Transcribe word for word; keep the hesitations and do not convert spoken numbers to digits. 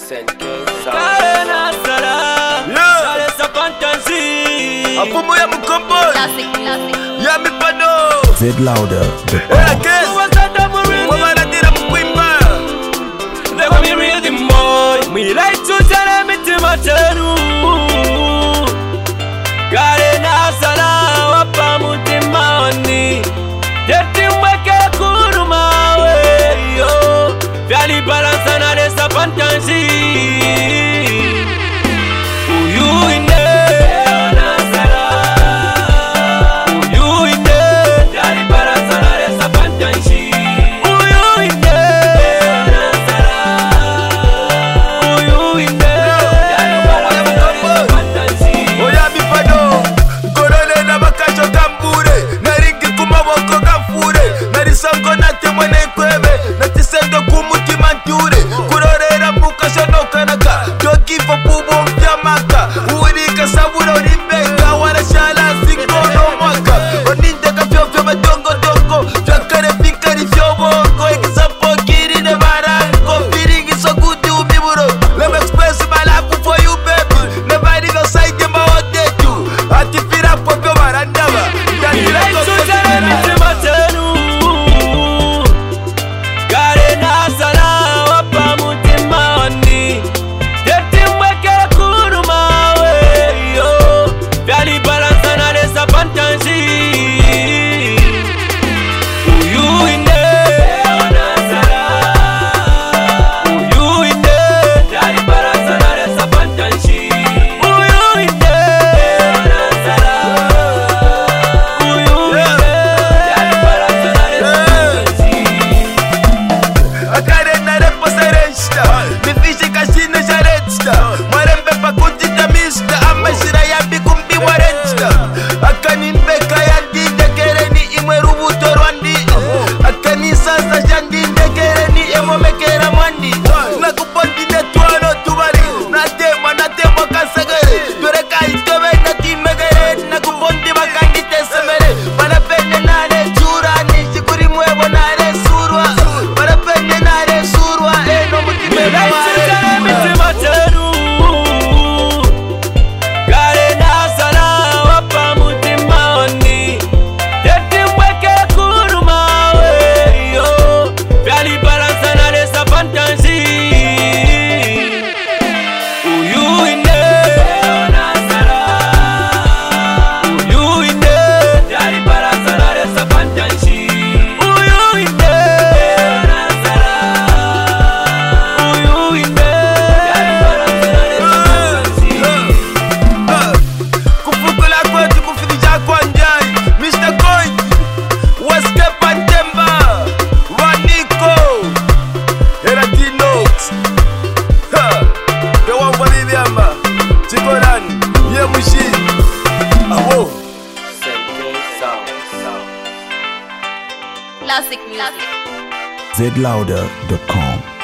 Karena salah, saya sepantasnya. Apa mau yang berkumpul? Classic, classic. Ya mi pano. Z Louder. Eh, kes. Mama tidak berkuimba. Lego mi real the boy. Mi like to tell him it's my turn. Karena salah, apa mutima ni? Deti mweke kuruma we yo. Fiali balansa na desa pantansi. Classic music. Z Louder dot com